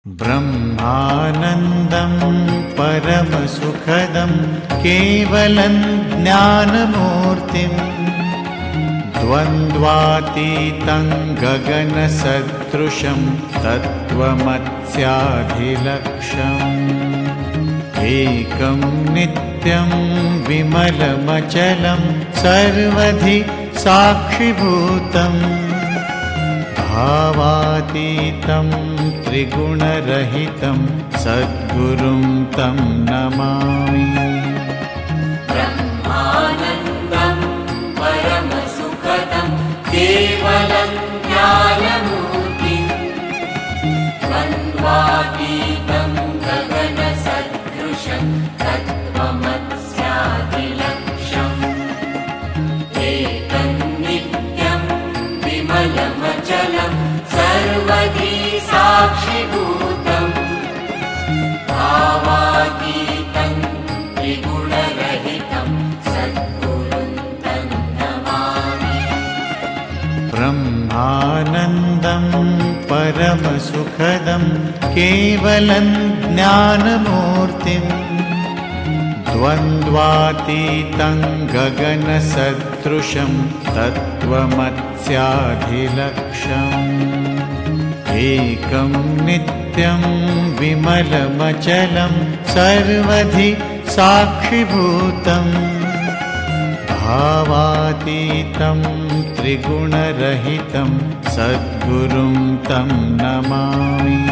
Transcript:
ब्रह्मानन्दं परमसुखदं केवलं ज्ञानमूर्तिं द्वन्द्वातीतं गगनसदृशं तत्त्वमस्याधिलक्ष्यम् एकं नित्यं विमलमचलं सर्वधि साक्षिभूतम् भावातीतं त्रिगुणरहितं सद्गुरुं तं नमामि। ब्रह्मानन्दं परमसुखदं केवलं ज्ञानमूर्तिं द्वन्द्वातीतं गगनसदृशं तत्त्वमस्याधिलक्ष्यम् एकं नित्यं विमलमचलं सर्वधि साक्षिभूतम् भावातीतं त्रिगुणरहितं सद्गुरुं तं नमामि। ब्रह्मानन्दं परमसुखदं केवलं ज्ञानमूर्तिं द्वन्द्वातीतं गगनसदृशं तत्त्वमस्याधिलक्ष्यम् एकं नित्यं विमलमचलं सर्वधि साक्षिभूतम् भावातीतं त्रिगुणरहितं सद्गुरुं तं नमामि।